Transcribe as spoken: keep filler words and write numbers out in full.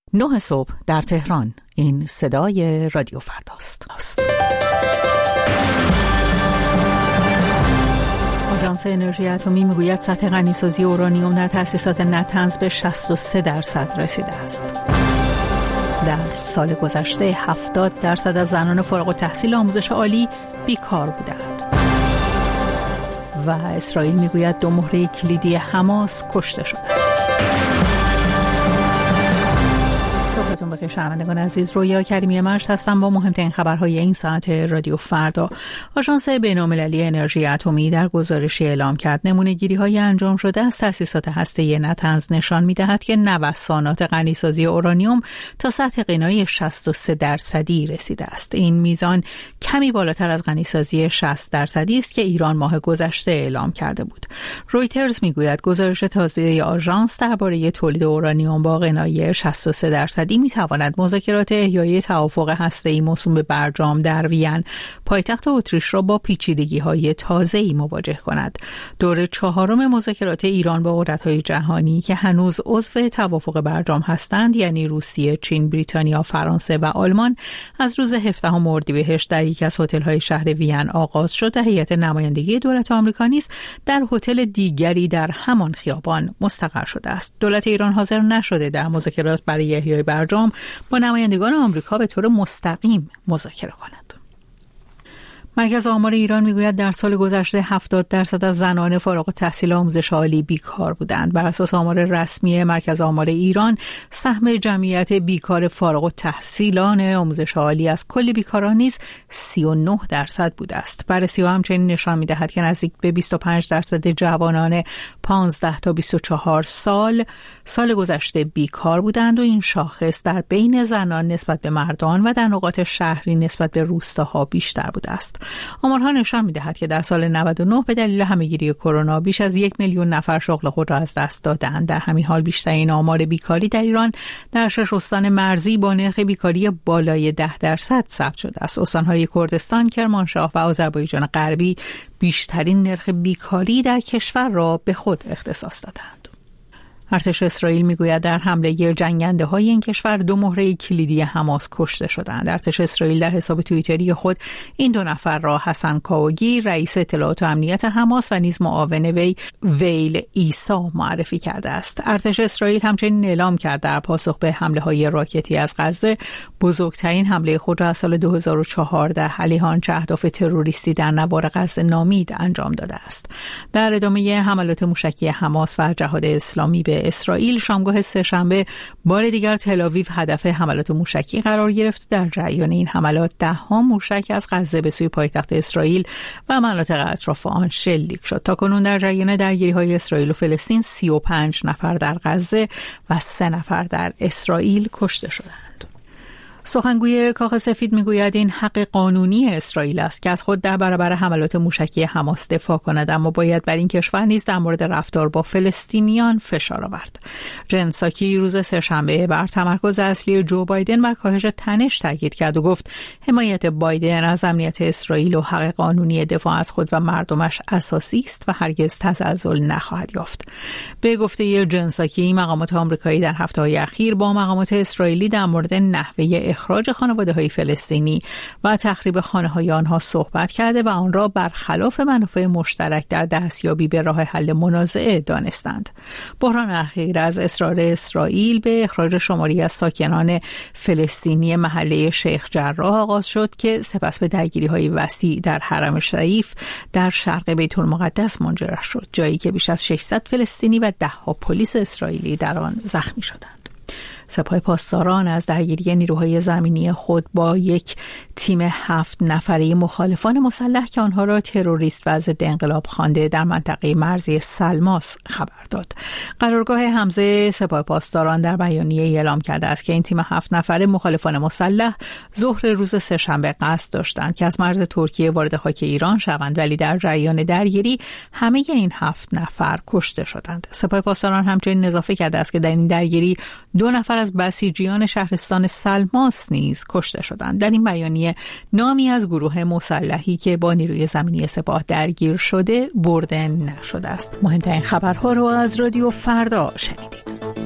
نه صبح در تهران. این صدای رادیو فرداست. آژانس انرژی اتمی میگوید سطح غنیسازی اورانیوم در تأسیسات نتنز به شصت و سه درصد رسیده است. در سال گذشته هفتاد درصد از زنان فارغ التحصیل آموزش عالی بیکار بودند. و اسرائیل میگوید دو مهره کلیدی حماس کشته شدند. صبحتون بخیر شنوندگان عزیز، رویا کریمی مشت هستم با مهمترین خبرهای این ساعت رادیو فردا. آژانس بین‌المللی انرژی اتمی در گزارشی اعلام کرد نمونه‌گیری‌های انجام شده از تأسیسات هسته‌ای نتنز نشان می‌دهد که نوسانات غنیسازی اورانیوم تا سطح غنایی شصت و سه درصدی رسیده است. این میزان کمی بالاتر از غنیسازی شصت درصدی است که ایران ماه گذشته اعلام کرده بود. رویترز می‌گوید گزارش تازه آژانس درباره تولید اورانیوم با غنایی شصت و سه درصدی می‌تواند مذاکرات احیای توافق هسته‌ای موسوم به برجام در وین پایتخت اتریش را با پیچیدگی‌های تازه‌ای مواجه کند. دور چهارم مذاکرات ایران با قدرت‌های جهانی که هنوز عضو توافق برجام هستند، یعنی روسیه، چین، بریتانیا، فرانسه و آلمان، از روز هفدهم اردیبهشت در یک از هتل‌های شهر وین آغاز شد. هیئت نمایندگی دولت آمریکا نیز در هتل دیگری در همان خیابان مستقر شده است. دولت ایران حاضر نشده در مذاکرات برای احیای برجام با نمایندگان آمریکا به طور مستقیم مذاکره کند. مرکز آمار ایران میگوید در سال گذشته هفتاد درصد از زنان فارغ التحصیل آموزش عالی بیکار بودند. بر اساس آمار رسمی مرکز آمار ایران، سهم جمعیت بیکار فارغ التحصیلان آموزش عالی از کل بیکاران نیز سی و نه درصد بوده است. بررسی همچنین نشان میدهد که نزدیک به بیست و پنج درصد جوانان پانزده تا بیست و چهار سال سال گذشته بیکار بودند و این شاخص در بین زنان نسبت به مردان و در نقاط شهری نسبت به روستاها بیشتر بوده است. آمارها نشان می‌دهد که در سال نود و نه به دلیل همه‌گیری کرونا بیش از یک میلیون نفر شغل خود را از دست دادند. در همین حال بیشترین آمار بیکاری در ایران در شش استان مرزی با نرخ بیکاری بالای ده درصد ثبت شده است. استان‌های کردستان، کرمانشاه و آذربایجان غربی بیشترین نرخ بیکاری در کشور را به خود اختصاص دادند. ارتش اسرائیل میگوید در حمله جنگنده های این کشور دو مهره کلیدی حماس کشته شدند. ارتش اسرائیل در حساب توییتری خود این دو نفر را حسن کاوگی، رئیس اطلاعات و امنیت حماس و نیز معاون وی ویل ایسا معرفی کرده است. ارتش اسرائیل همچنین اعلام کرد در پاسخ به حمله های راکتی از غزه بزرگترین حمله خود را از سال دو هزار و چهارده علیه آنچه اهداف تروریستی در نوار غزه نامید انجام داده است. در ادامه حملات موشکی حماس و جهاد اسلامی به اسرائیل، شامگاه سه‌شنبه بار دیگر تل‌آویو هدف حملات موشکی قرار گرفت. در جریان این حملات ده‌ها موشک از غزه به سوی پایتخت اسرائیل و مناطق اطراف آن شلیک شد. تاکنون در جریان درگیری‌های اسرائیل و فلسطین سی و پنج نفر در غزه و سه نفر در اسرائیل کشته شدند. سخنگوی کاخ سفید میگوید این حق قانونی اسرائیل است که از خود در برابر حملات موشکی حماس دفاع کند، اما باید بر این کشور نیز در مورد رفتار با فلسطینیان فشار آورد. جن ساکی روز سه‌شنبه بر تمرکز اصلی جو بایدن بر کاهش تنش تاکید کرد و گفت حمایت بایدن از امنیت اسرائیل و حق قانونی دفاع از خود و مردمش اساسی است و هرگز تزلزل نخواهد یافت. به گفته جن ساکی، مقامات آمریکایی در هفته‌های اخیر با مقامات اسرائیلی در مورد نحوه اخراج خانواده‌های فلسطینی و تخریب خانه‌های آنها صحبت کرده و آن را برخلاف منافع مشترک در دستیابی به راه حل منازعه دانستند. بحران اخیر از اصرار اسرائیل به اخراج شماری از ساکنان فلسطینی محله شیخ جراح آغاز شد که سپس به درگیری‌های وسیع در حرم شریف در شرق بیت المقدس منجر شد، جایی که بیش از ششصد فلسطینی و ده‌ها پلیس اسرائیلی در آن زخمی شدند. سپاه پاسداران از درگیری نیروهای زمینی خود با یک تیم هفت نفره مخالفان مسلح که آنها را تروریست و ضد انقلاب خوانده در منطقه مرزی سلماس خبر داد. قرارگاه حمزه سپاه پاسداران در بیانیه اعلام کرده است که این تیم هفت نفره مخالفان مسلح ظهر روز سه‌شنبه قصد داشتند که از مرز ترکیه وارد خاک ایران شوند، ولی در جریان درگیری همه این هفت نفر کشته شدند. سپاه پاسداران همچنین اضافه کرده است که در این درگیری دو نفر از بسیجیان شهرستان سلماس نیز کشته شدند. در این بیانیه نامی از گروه مسلحی که با نیروی زمینی سپاه درگیر شده برده نشده است. مهمترین خبرها رو از رادیو فردا شنیدید.